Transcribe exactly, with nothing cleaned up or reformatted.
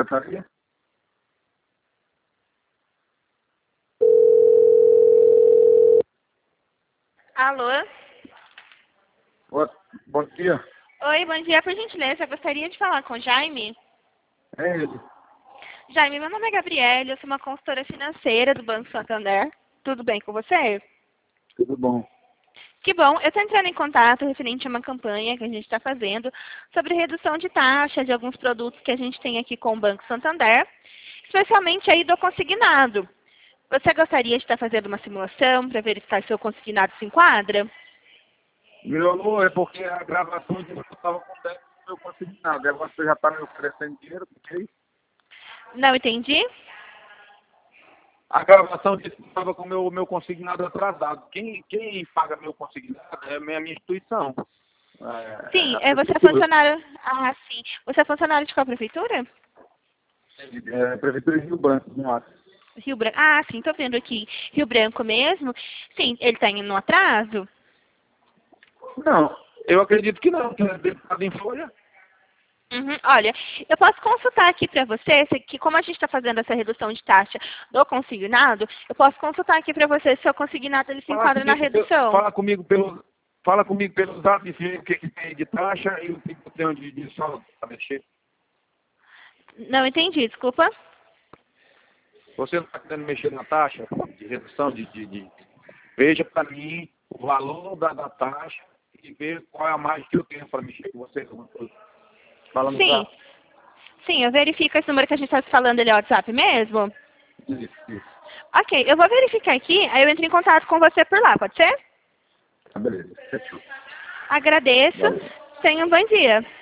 secretaria? Alô? Boa, bom dia. Oi, bom dia. Por gentileza, eu gostaria de falar com o Jaime. É ele. Jaime, meu nome é Gabriele, eu sou uma consultora financeira do Banco Santander. Tudo bem com você? Tudo bom. Que bom. Eu estou entrando em contato referente a uma campanha que a gente está fazendo sobre redução de taxa de alguns produtos que a gente tem aqui com o Banco Santander, especialmente aí do consignado. Você gostaria de estar fazendo uma simulação para verificar se o consignado se enquadra? Meu amor, é porque a gravação de eu estava com débito no meu consignado. Agora você já está me oferecendo dinheiro, porque Não entendi? a gravação disse que estava com o meu, meu consignado atrasado. Quem, quem paga meu consignado é a minha, minha instituição. É, Sim, é a é, você é prefeitura. funcionário... Ah, sim. Você é funcionário de qual prefeitura? É, Prefeitura de Rio Branco, no Acre. Rio Branco. Ah, sim, estou vendo aqui. Rio Branco mesmo. Sim, ele está indo no atraso? Não, eu acredito que não, que é deputado em folha. Uhum. Olha, eu posso consultar aqui para você, se- que como a gente está fazendo essa redução de taxa do consignado, eu posso consultar aqui para você se o consignado ele se Fala enquadra na comigo, pelo- redução. fala comigo pelo, fala comigo pelo zap, vê o que, que tem de taxa e o que que eu tenho de, de saldo para mexer. Não entendi, desculpa. Você não está querendo mexer na taxa de redução de, de, de- veja para mim o valor da, da taxa e veja qual é a margem que eu tenho para mexer com você. Fala no Sim, zap. sim, eu verifico esse número que a gente está falando, ele é o WhatsApp mesmo? Isso, isso. Ok, eu vou verificar aqui, aí eu entro em contato com você por lá, pode ser? Tá, beleza. Fechou. Agradeço. Valeu. Tenha um bom dia.